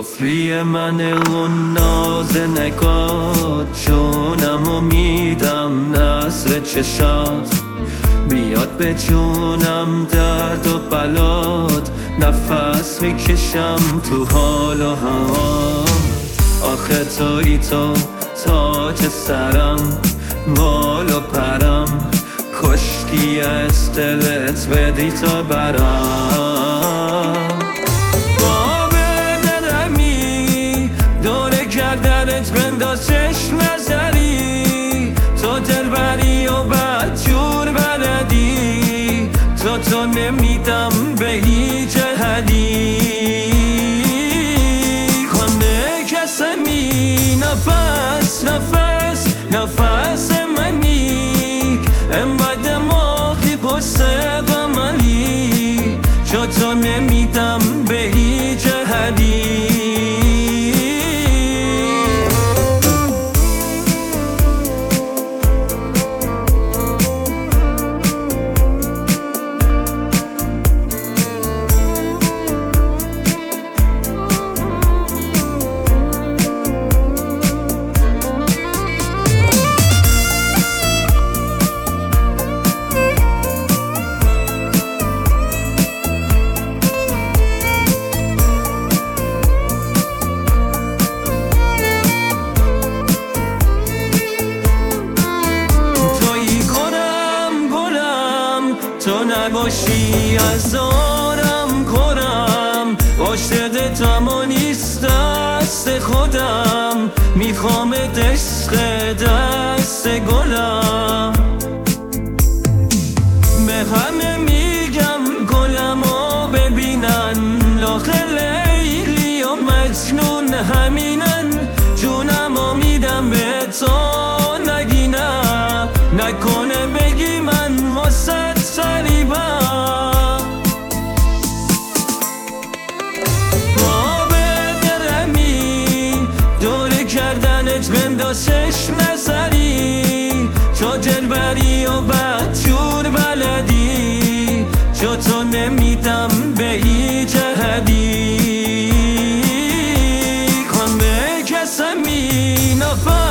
سفری من و ناز نگات، جونم و میدم نصر چشات. بیاد به جونم درد و بلات، نفس میکشم تو حال و هوات. آخه تویی تو تاج سرم، بال و پرم، کشکی از دلت بدی تا برم. با بدرمی دور گردنت بنداز چشم نظری، تو دلبری و بدجور بلدی، تو نمیدم به هیچ احدی. کنه کسمی نفس نفس نفس منی، انقدر دماغی پست قملی، تو نمیدم به هیچ احدی. تو نباشی ازارم کنم، عاشقتم و نیست دست خودم، میخوام عشق دست گلم. به همه میگم گلم و ببینن، لاخ لیلی و مجنون همینن، جونم و میدم به تو نگینم، نکنه بگی من واسه سریبم. با بدرمی دور کردنت بنداز چشم نظری، تو دلبری و بدجور بلدی، تو نمیدم به هیچ احدی. کن به کسمی نفس